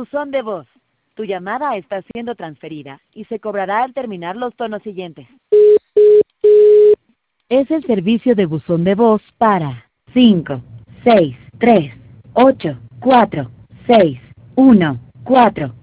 Buzón de voz. Tu llamada está siendo transferida y se cobrará al terminar los tonos siguientes. Es el servicio de buzón de voz para 5, 6, 3, 8, 4, 6, 1, 4.